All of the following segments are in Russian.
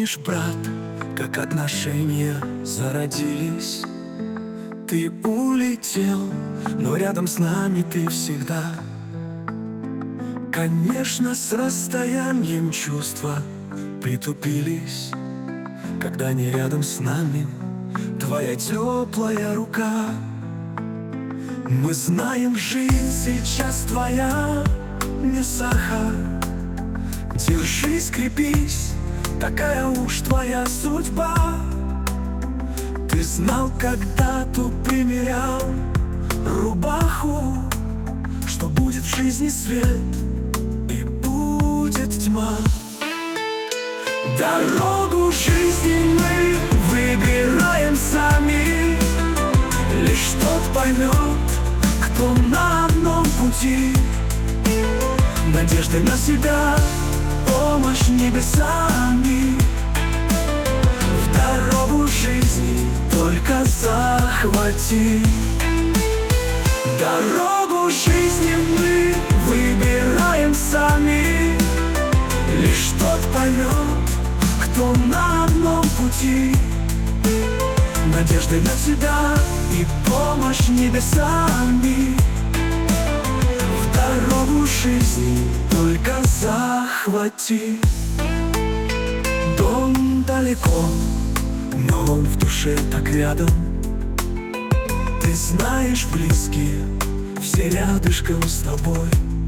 помнишь, брат, как отношения зародились? Ты улетел, но рядом с нами ты всегда. Конечно, с расстоянием чувства притупились, когда не рядом с нами твоя теплая рука. Мы знаем, жизнь сейчас твоя не сахар. Держись, крепись, такая уж твоя судьба. Ты знал, когда тут примерял рубаху, что будет в жизни свет и будет тьма. Дорогу жизни мы выбираем сами. Лишь тот поймет, кто на одном пути. Надежды на себя, помощь небесами. В дорогу жизни только захвати. Дорогу жизни мы выбираем сами. Лишь тот поймет, кто на одном пути. Надежды на себя и помощь небесами. В дорогу жизни только захвати. Дом далеко, но он в душе так рядом. Ты знаешь, близкие все рядышком с тобой.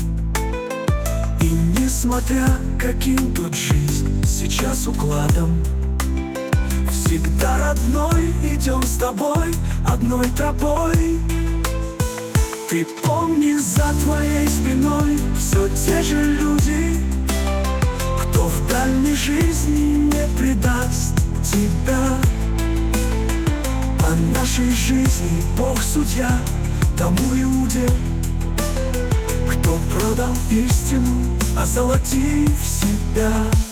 И несмотря каким тут жизнь сейчас укладом, всегда родной идем с тобой одной тропой. Ты помни, за твоей спиной все те же люди, кто в дальней жизни не предаст тебя. По нашей жизни Бог судья, тому Иуде, кто продал истину, озолотив себя.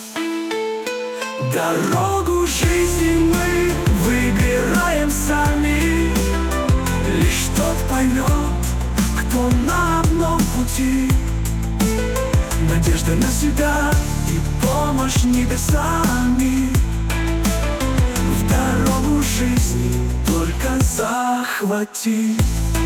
Дорогу жизни мы выбираем сами. Лишь тот поймет, кто на одном пути. Надежда на себя и помощь небесами. В дорогу жизни только захвати.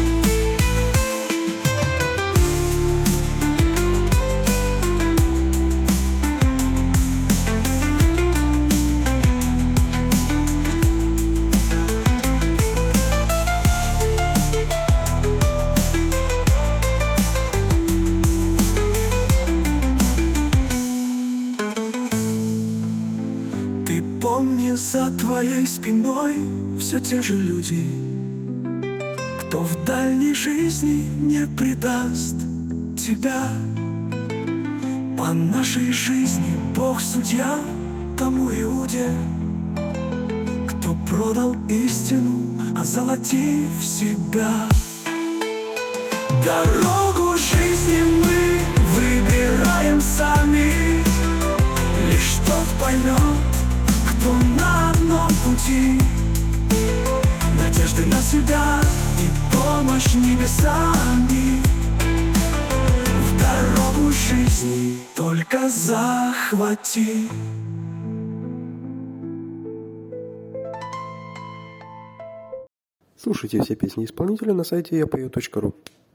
Помни, за твоей спиной все те же люди, кто в дальней жизни не предаст тебя. По нашей жизни Бог судья, тому Иуде, кто продал истину, озолотив себя. Дорогу жизни мы выбираем сами. Лишь тот поймет, кто на одном пути. Надежды на себя и помощь небесами. В дорогу жизни только захвати. Слушайте все песни исполнителя на сайте yapою.ru.